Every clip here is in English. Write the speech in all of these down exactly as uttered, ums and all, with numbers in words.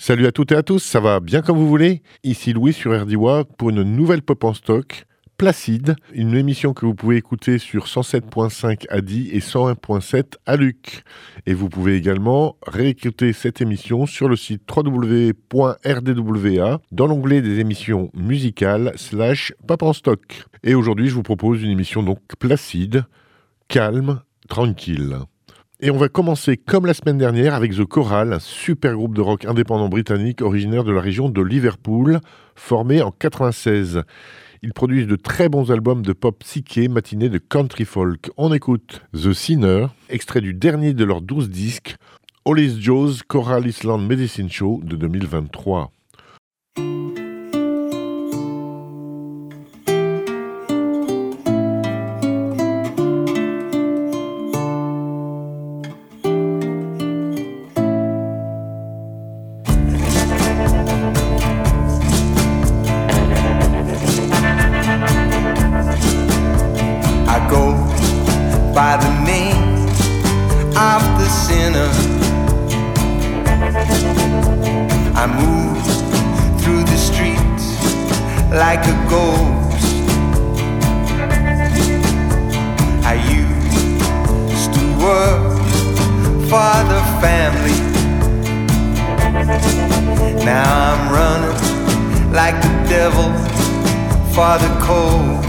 Salut à toutes et à tous, ça va bien comme vous voulez? Ici Louis sur R D W A pour une nouvelle pop en stock, Placide, une émission que vous pouvez écouter sur cent sept virgule cinq à Die et cent un virgule sept à Luc. Et vous pouvez également réécouter cette émission sur le site w w w point r d w a dans l'onglet des émissions musicales slash pop en stock. Et aujourd'hui, je vous propose une émission donc Placide, calme, tranquille. Et on va commencer comme la semaine dernière avec The Choral, un super groupe de rock indépendant britannique originaire de la région de Liverpool, formé en quatre-vingt-seize. Ils produisent de très bons albums de pop psyché matinés de country folk. On écoute The Sinner, extrait du dernier de leurs douze disques, Hollis Joe's Choral Island Medicine Show de deux mille vingt-trois. By the name of the sinner, I move through the streets like a ghost. I used to work for the family. Now I'm running like the devil for the coast.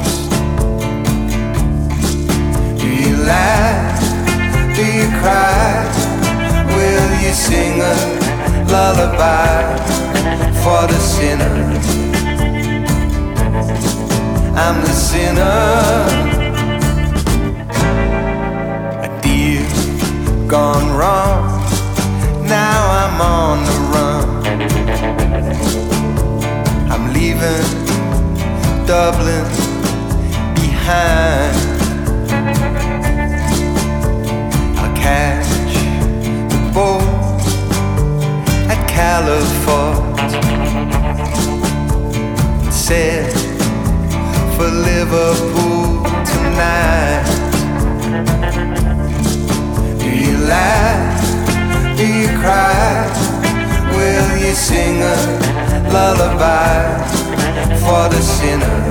Do you laugh? Do you cry? Will you sing a lullaby for the sinner? I'm the sinner. A deal gone wrong. Now I'm on the run. I'm leaving Dublin behind. Catch the boat at Califort, set for Liverpool tonight. Do you laugh? Do you cry? Will you sing a lullaby for the sinner?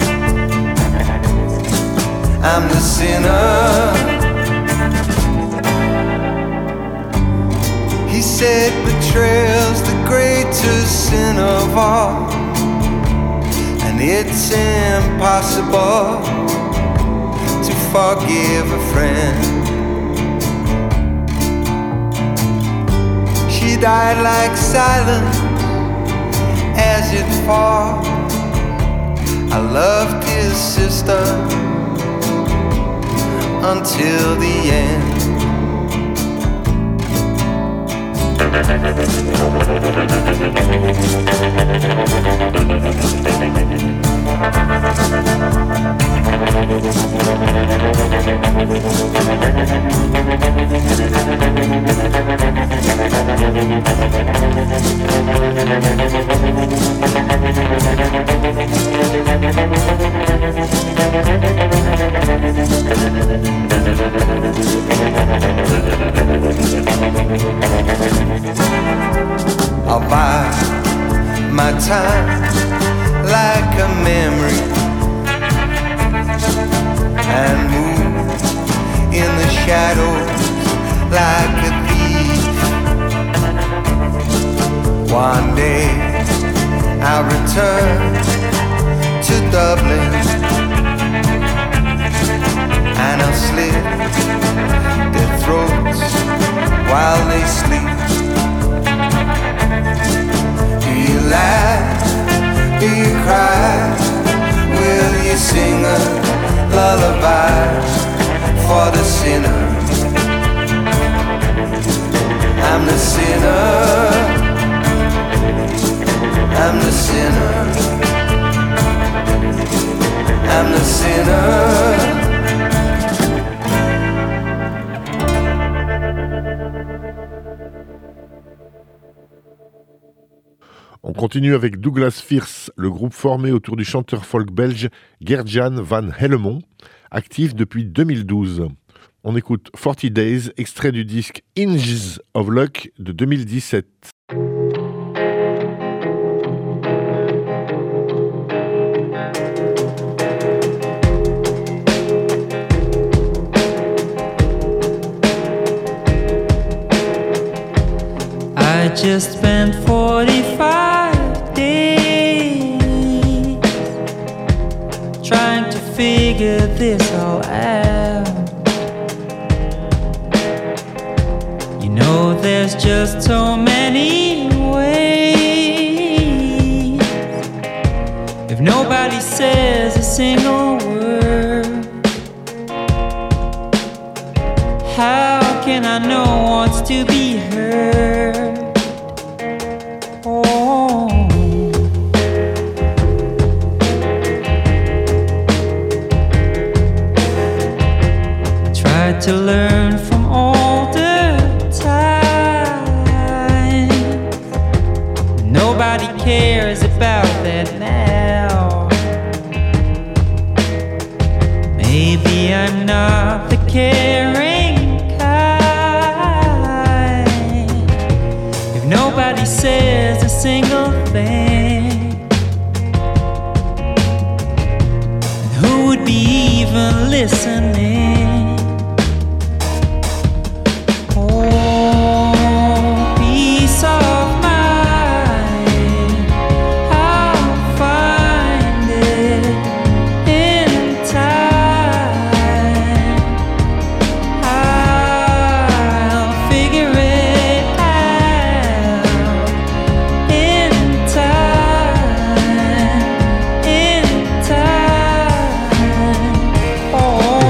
I'm the sinner. He said betrayal's the greatest sin of all, and it's impossible to forgive a friend. She died like silence as it falls. I loved his sister until the end. I'll buy my time like a memory and move in the shadows like a thief. One day I'll return to Dublin and I'll slit their throats while they sleep. Do you laugh? Do you cry? Will you sing a lullaby for the sinner? I'm the sinner. I'm the sinner. I'm the sinner. On continue avec Douglas Fierce, le groupe formé autour du chanteur folk belge Gert-Jan van Hellemont, actif depuis deux mille douze. On écoute quarante Days, extrait du disque Hinges of Luck de deux mille dix-sept. just spent forty-five days trying to figure this all out. You know there's just so many ways. If nobody says a single word, how can I know what's to be heard? Oh, I tried to learn from older times. Nobody cares about that now. Maybe I'm not the caring kind. If nobody says a single thing, then who would be even listening? Oh, peace of mind, I'll find it in time. I'll figure it out in time, in time. Oh.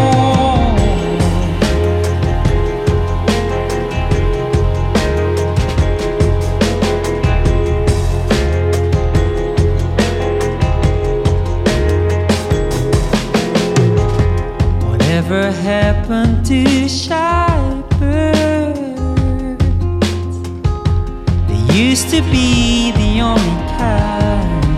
Whatever happened to shy birds? They used to be the only kind.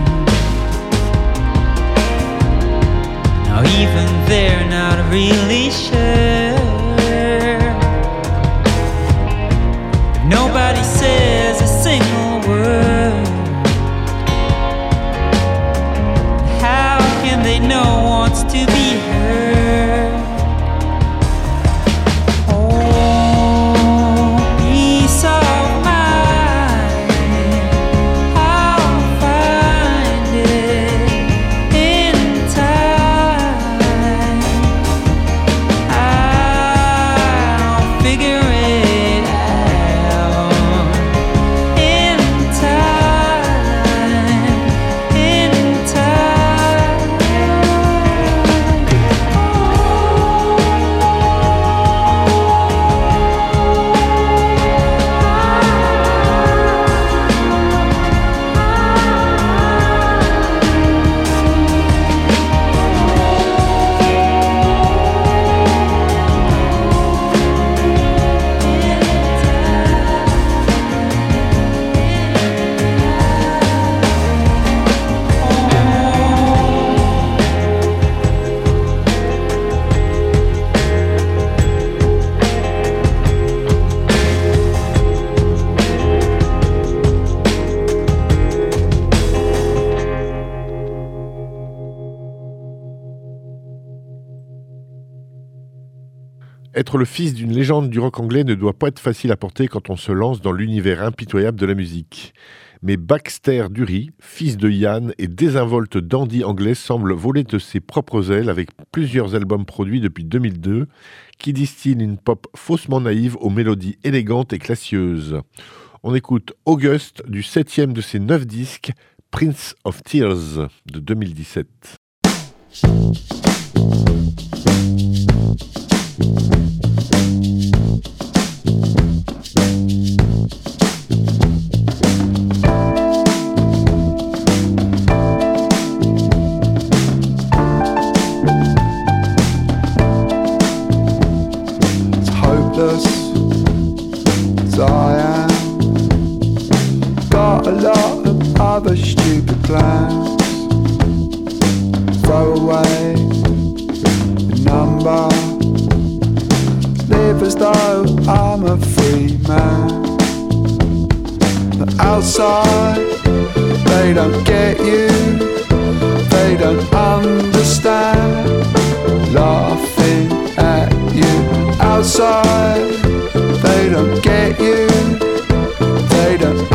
Now even they're not really sure. If nobody says a single word, how can they know what's to be heard? Oh, peace of mind, I'll find it in time. I'll figure it out in time, in time. Être le fils d'une légende du rock anglais ne doit pas être facile à porter quand on se lance dans l'univers impitoyable de la musique. Mais Baxter Dury, fils de Ian et désinvolte dandy anglais, semble voler de ses propres ailes avec plusieurs albums produits depuis deux mille deux qui distillent une pop faussement naïve aux mélodies élégantes et classieuses. On écoute August du septième de ses neuf disques, Prince of Tears de deux mille dix-sept. As I am, got a lot of other stupid plans. Throw away the number, live as though I'm a free man. But outside, they don't get you, they don't understand. Laughing at you outside, they don't get you, they don't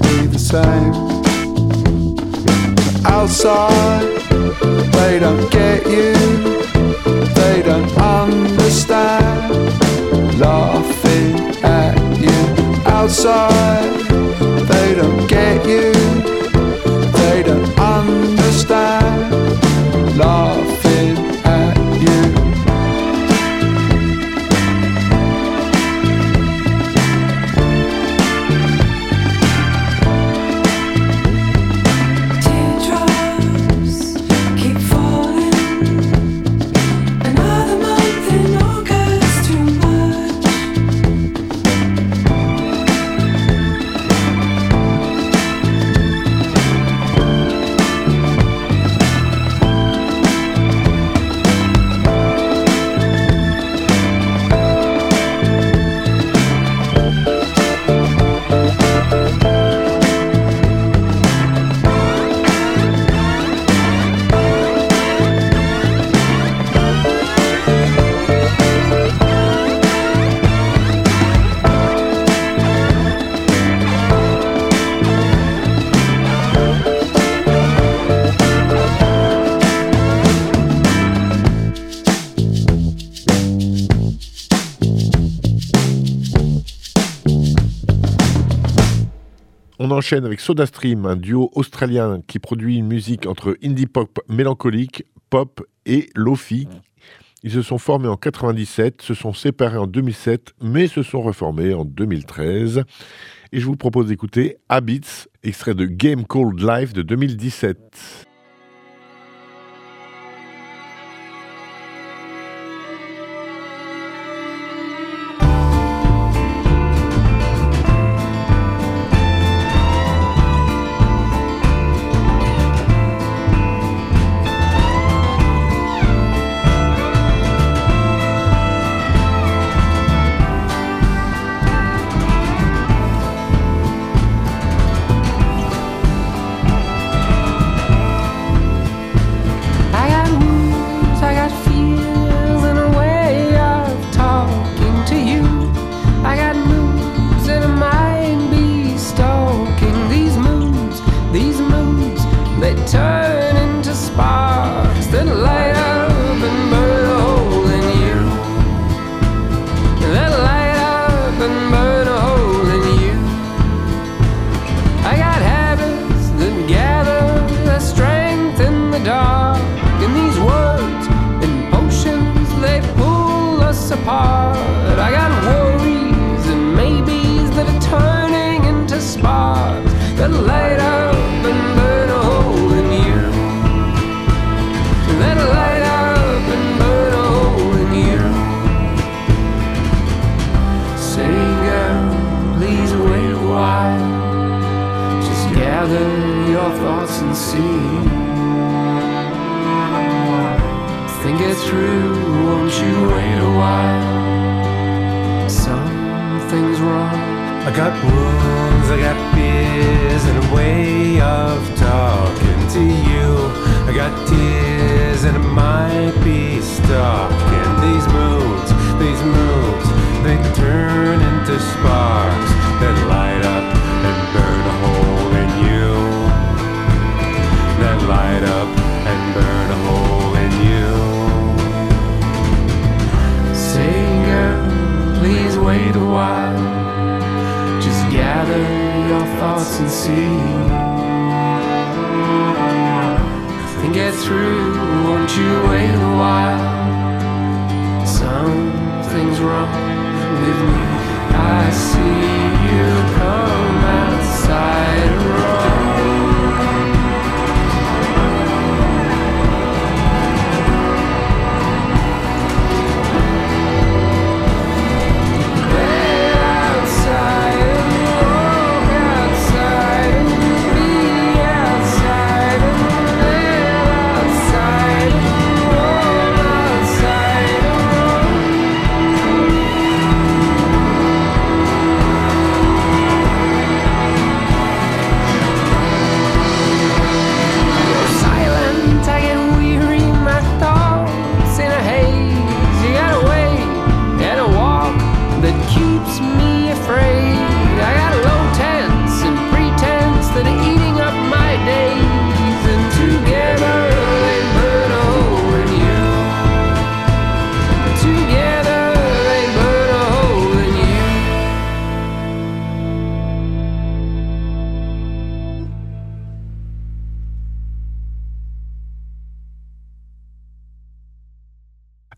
be the same. Outside, they don't get you, they don't understand, laughing at you. Outside, they don't get you, they don't understand, laughing at you. On enchaîne avec SodaStream, un duo australien qui produit une musique entre indie pop mélancolique, pop et lofi. Ils se sont formés en quatre-vingt-dix-sept, se sont séparés en deux mille sept, mais se sont reformés en deux mille treize. Et je vous propose d'écouter Habits, extrait de Game Called Life de deux mille dix-sept.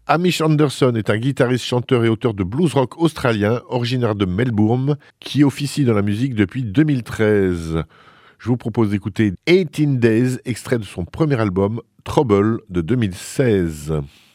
Hamish Anderson est un guitariste, chanteur et auteur de blues rock australien, originaire de Melbourne, qui officie dans la musique depuis deux mille treize. Je vous propose d'écouter eighteen days, extrait de son premier album, Trouble, de deux mille seize.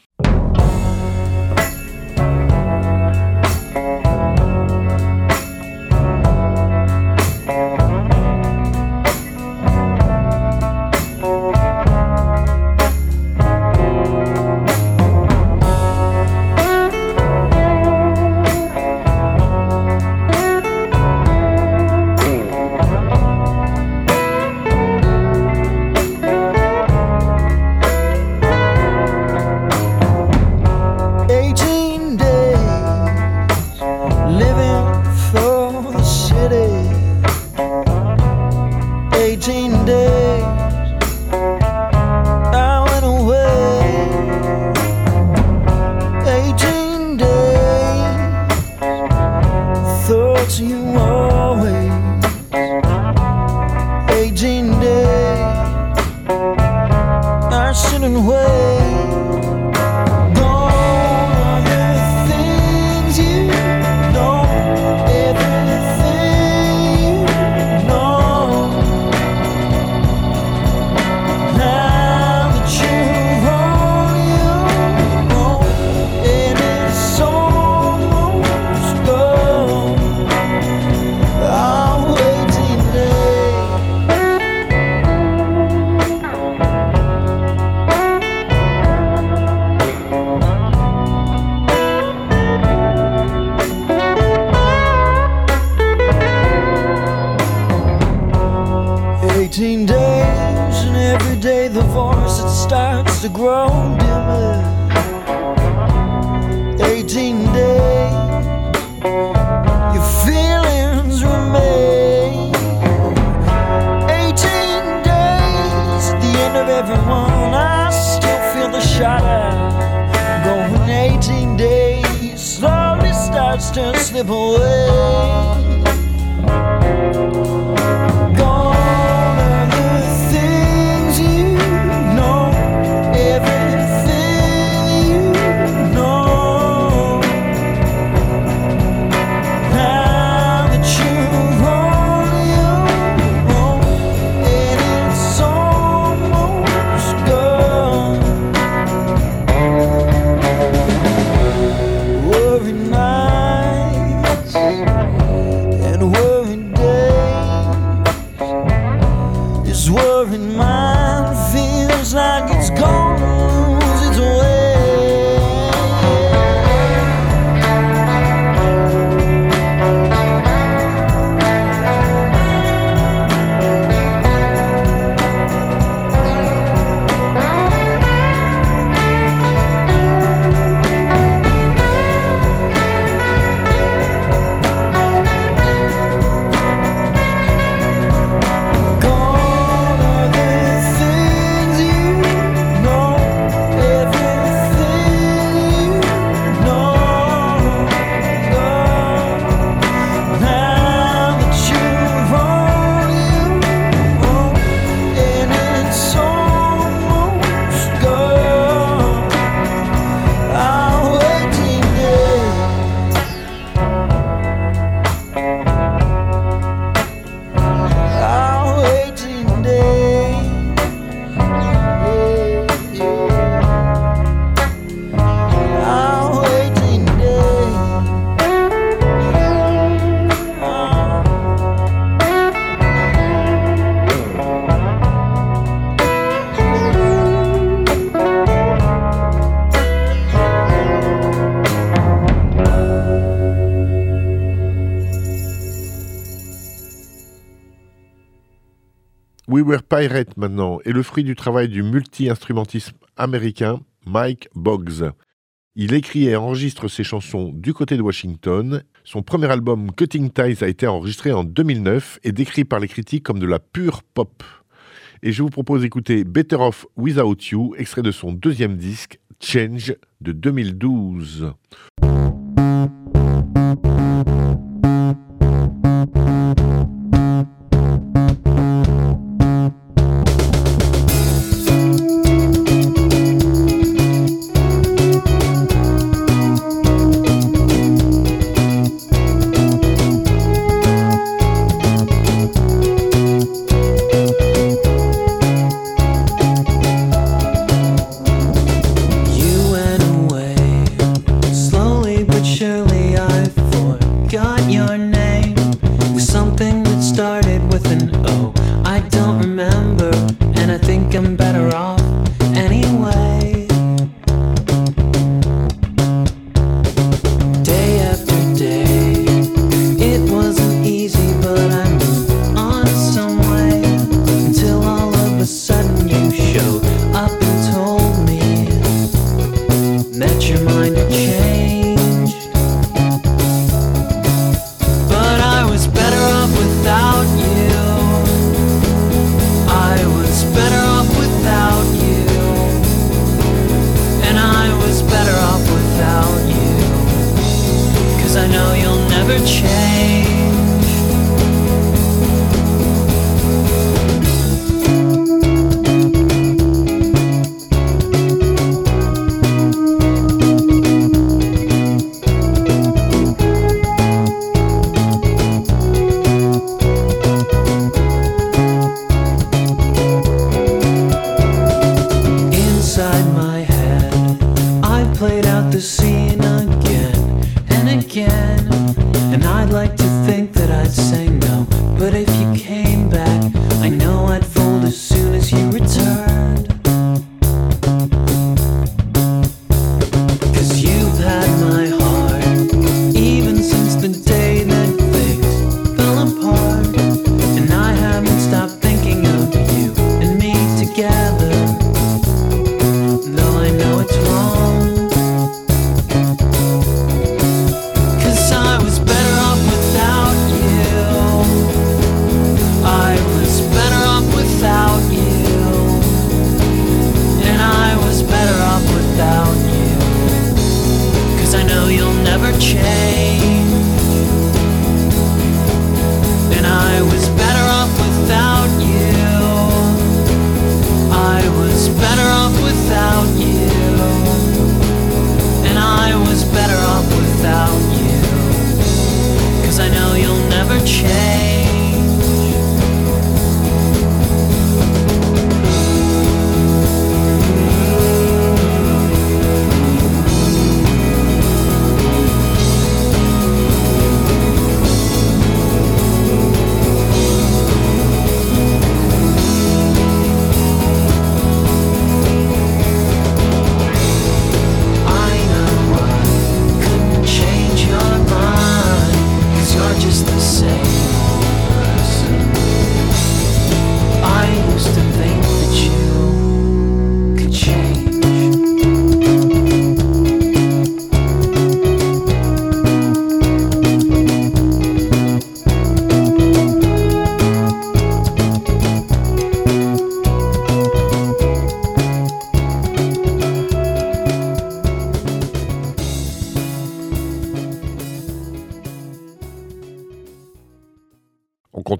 We Were Pirates maintenant est le fruit du travail du multi-instrumentiste américain Mike Boggs. Il écrit et enregistre ses chansons du côté de Washington. Son premier album Cutting Ties a été enregistré en deux mille neuf et décrit par les critiques comme de la pure pop. Et je vous propose d'écouter Better Off Without You, extrait de son deuxième disque Change de deux mille douze.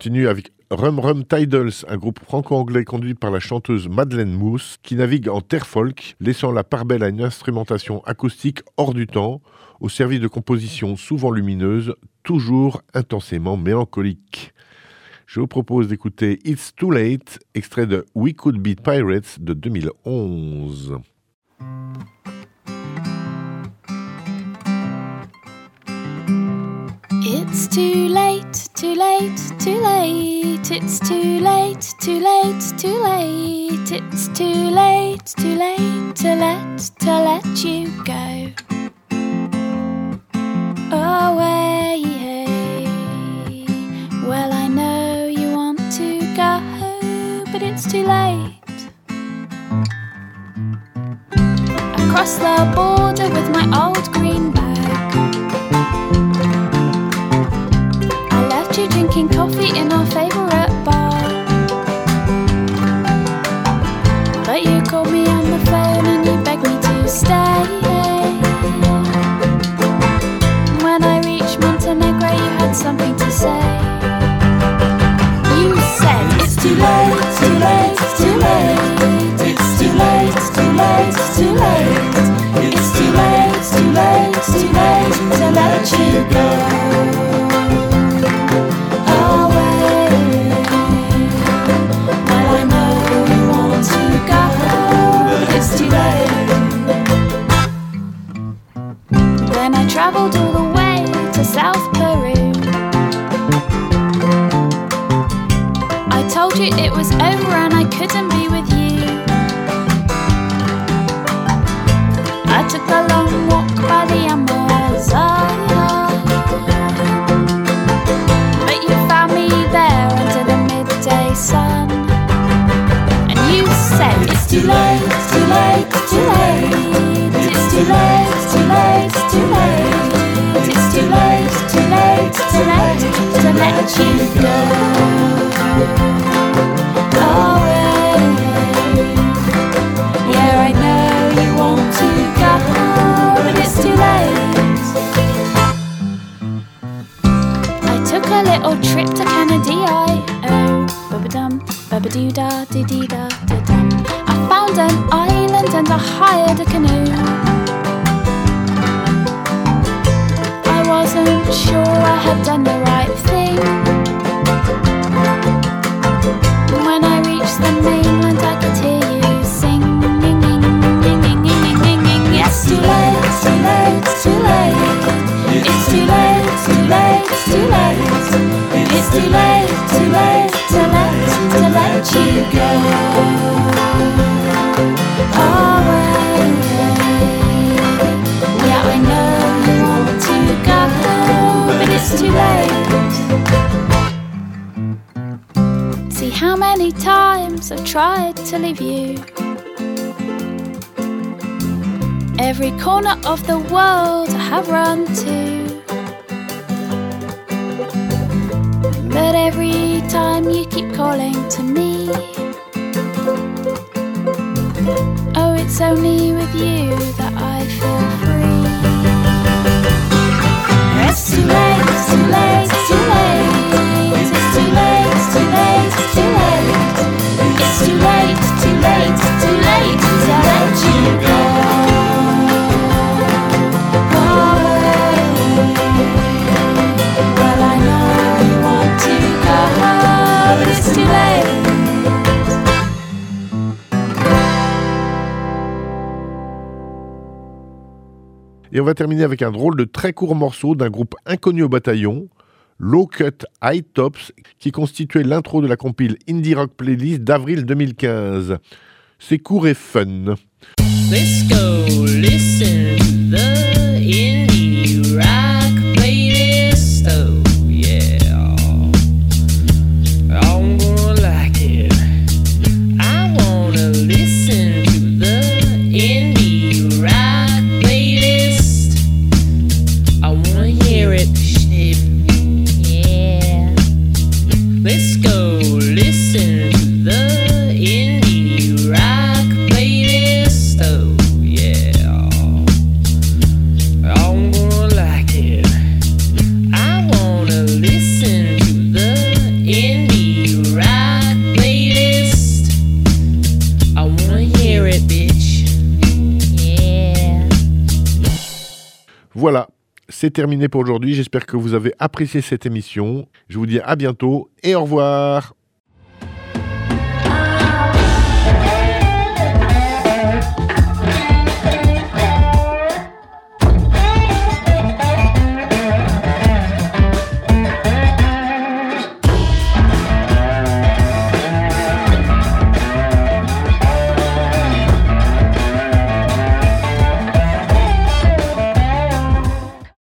continue avec Rum Rum Tidals, un groupe franco-anglais conduit par la chanteuse Madeleine Mousse, qui navigue en terre folk, laissant la part belle à une instrumentation acoustique hors du temps, au service de compositions souvent lumineuses, toujours intensément mélancoliques. Je vous propose d'écouter It's Too Late, extrait de We Could Be Pirates de deux mille onze. It's too late, too late, too late. It's too late, too late, too late. It's too late, too late to let, to let you go away. Well, I know you want to go, but it's too late. Across the border with my old green bag, you drinking coffee in our favourite bar, but you called me on the phone and you begged me to stay. When I reached Montenegro you had something to say. You said it's too late, too late, too late. It's too late, too late, too late. It's too late, too late, too late to let you go. Then I travelled all the way to South Peru. I told you it was over and I couldn't be with you. I took a long walk by the Amazon, but you found me there under the midday sun. And you said it's too late, too late, too late. It's too late, too late, too late. It's too late, too late, too late to let you go away. Yeah, I know you want to go, but it's too late. I took a little trip to Canada, oh, ba-ba-dum, ba-ba-doo-da-dee-dee-da-da-dum. I found an island and I hired a canoe. I wasn't sure I had done the right thing. When I reached the mainland I could hear you sing. Yes, too late, too late, too late. It's too late, too late, too late. It's too late, too late to let, to let you go away. Yeah, I know you want to go, but it's too late. See how many times I've tried to leave you. Every corner of the world I have run to, but every time you keep calling to me. Oh, it's only with you that I feel free. It's too late, it's too late, it's too late. It's too late, it's too late, it's too late. It's too late, too late, too late to let you go. Well, I know you want to go, but it's too late. Et on va terminer avec un drôle de très court morceau d'un groupe inconnu au bataillon, Low Cut High Tops, qui constituait l'intro de la compile Indie Rock Playlist d'avril deux mille quinze. C'est court et fun. Let's go listen to the indie rock playlist. Oh yeah, I'm gonna like it. I wanna listen to the indie rock playlist. I wanna hear it, shit. Yeah. Let's go listen to the indie rock playlist. Oh yeah. c'est terminé pour aujourd'hui. J'espère que vous avez apprécié cette émission. Je vous dis à bientôt et au revoir.